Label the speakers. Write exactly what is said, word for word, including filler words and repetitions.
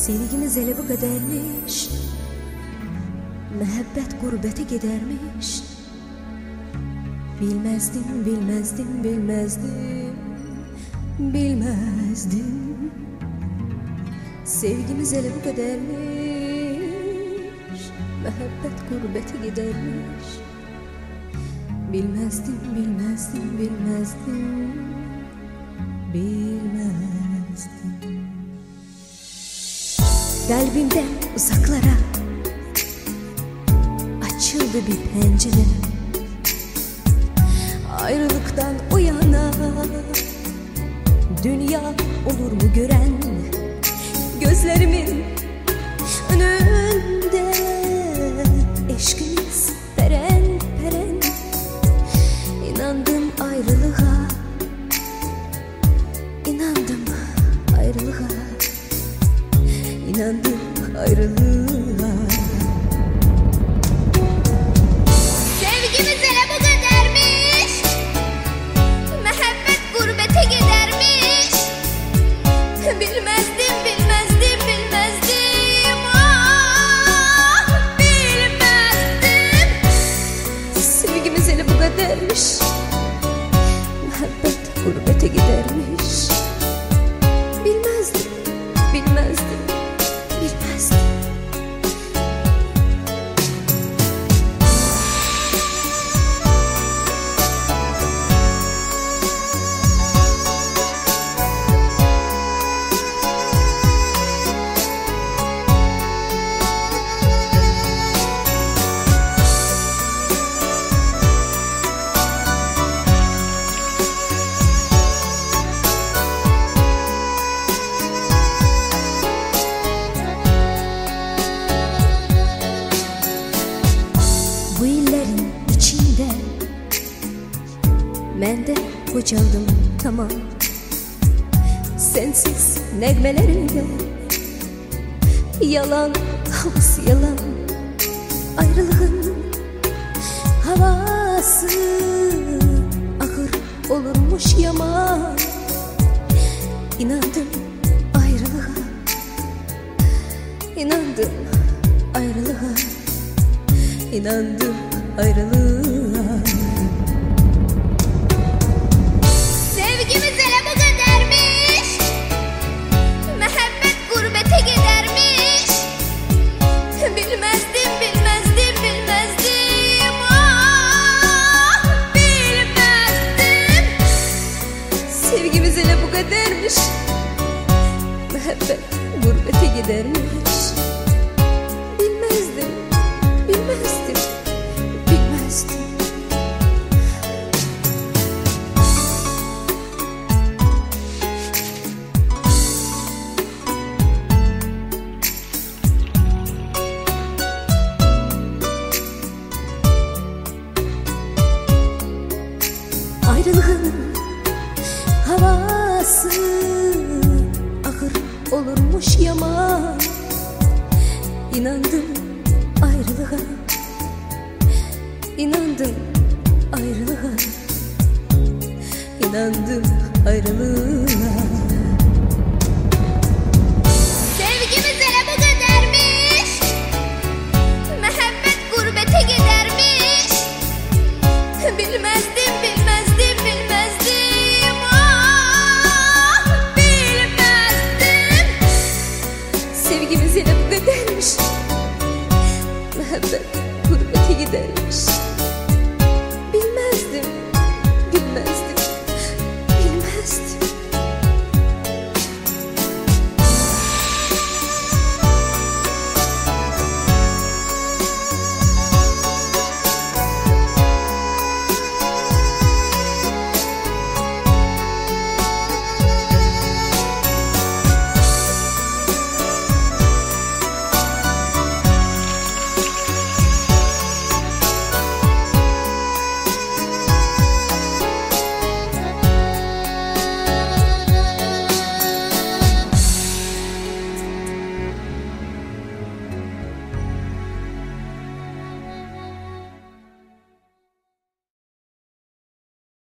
Speaker 1: Sevgimiz ele bu kadarmış, mehabbet gurbete gidermiş. Bilmezdim, bilmezdim, bilmezdim, bilmezdim. Sevgimiz ele bu kadarmış, mehabbet gurbete gidermiş. Bilmezdim, bilmezdim, bilmezdim, bilmezdim. Kalbimden uzaklara açıldı bir pencere. Ayrılıktan o yana dünya olur mu gören, gözlerimin önünde eşkimiz peren peren. İnandım ayrılığa, inandım ayrılığa, inandım ayrılığa.
Speaker 2: Sevgimiz ele bu kadarmış, mehabbet gurbete gidermiş. Bilmezdim, bilmezdim, bilmezdim, ah bilmezdim.
Speaker 1: Sevgimiz ele bu kadarmış, mehabbet gurbete gidermiş. Bilmezdim, bilmezdim, bilmezdim. Bu illerin içinde ben de kocaldım tamam. Sensiz negmelerinde yalan, havası yalan. Ayrılığın havası ahır olurmuş yaman. İnandım ayrılığa, inandım ayrılığa, İnandım ayrılığa.
Speaker 2: Sevgimiz ele bu kadarmış, mehabbet gurbete gidermiş. Bilmezdim, bilmezdim, bilmezdim, ah bilmezdim.
Speaker 1: Sevgimiz ele bu kadarmış, mehabbet gurbete gidermiş. Bilmezdim, bilmezdim, bilmezdim. Ayrılığın havası ahır olurmuş yaman. İnandım ayrılığa, inandım ayrılığa, inandım ayrılığa.
Speaker 2: Sevgimiz ele bu kadarmış, mehabbet gurbete gidermiş. Bilmezdim, bilmezdim, bilmezdim, ah bilmezdim.
Speaker 1: Sevgimiz ele bu kadarmış, mehabbet gurbete gidermiş. Bilmezdim, bilmezdim, bilmezdim.